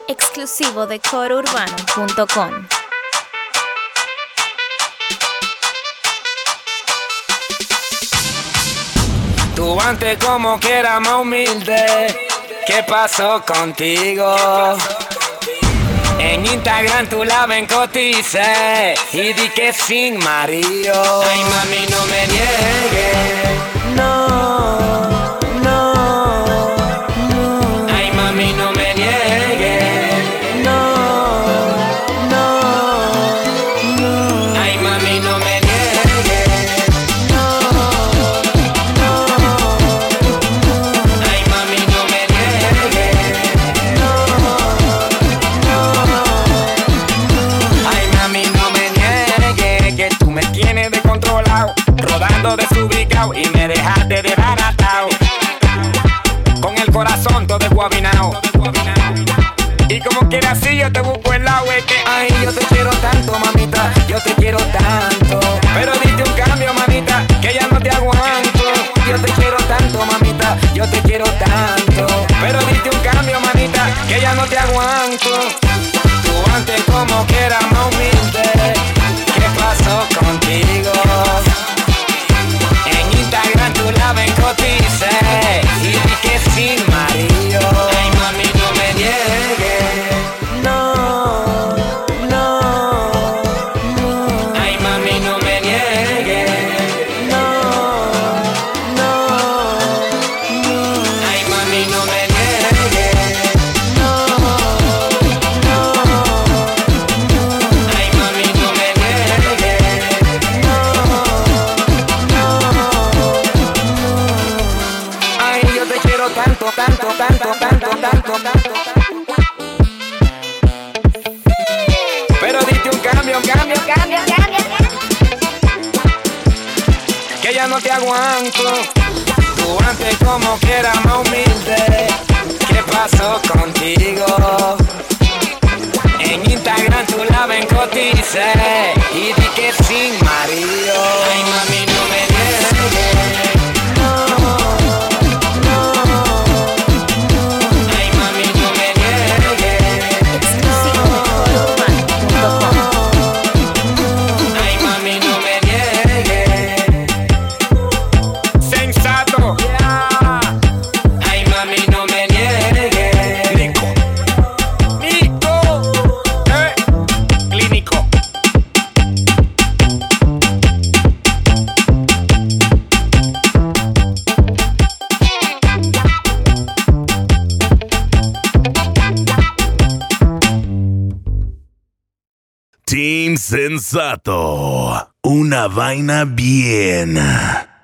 exclusivo de corourbano.com. Tú antes como que era más humilde. ¿Qué pasó contigo? En Instagram tú la ven cotice y di que sin marido. Ay mami no me niegues. No, no, no. Ay mami no me niegues. No, no, no. Ay mami no me niegues. No, no. Ay mami no me niegues. Ay mami no me niegues que tú me tienes descontrolado, rodando desubicado y me dejaste desbaratado, con el corazón todo desguabinado. Y como quiera así yo te busco el lado, es que ay yo te quiero tanto mamita, yo te quiero tanto, pero diste un cambio mamita, que ya no te aguanto. Yo te quiero tanto mamita, yo te quiero tanto, pero diste un cambio mamita, que ya no te aguanto. Tú antes como que eras más humilde. ¿Qué pasó contigo? En Instagram tú la ven cotice y di que sin marido. Ay mami no me niegues. No, no, no. Ay mami no me niegues. No, no, no. Ay mami no me niegues. No, no. Ay mami no me niegues. No, no. Ay yo te quiero tanto, tanto, tanto, tanto, tanto, tanto. Pero diste un cambio, que ya no te aguanto. Tú antes como que eras más humilde. ¿Qué pasó contigo? En Instagram tú la ven cotice y di que sin marido. Ay mami no me niegues. No, no. Ay mami no me niegues. Exclusivo de corourbano.com. Ay mami no me niegues. Sensato. Ay mami no me niegues. Nico, clínico. Team Sensato. Una vaina bien.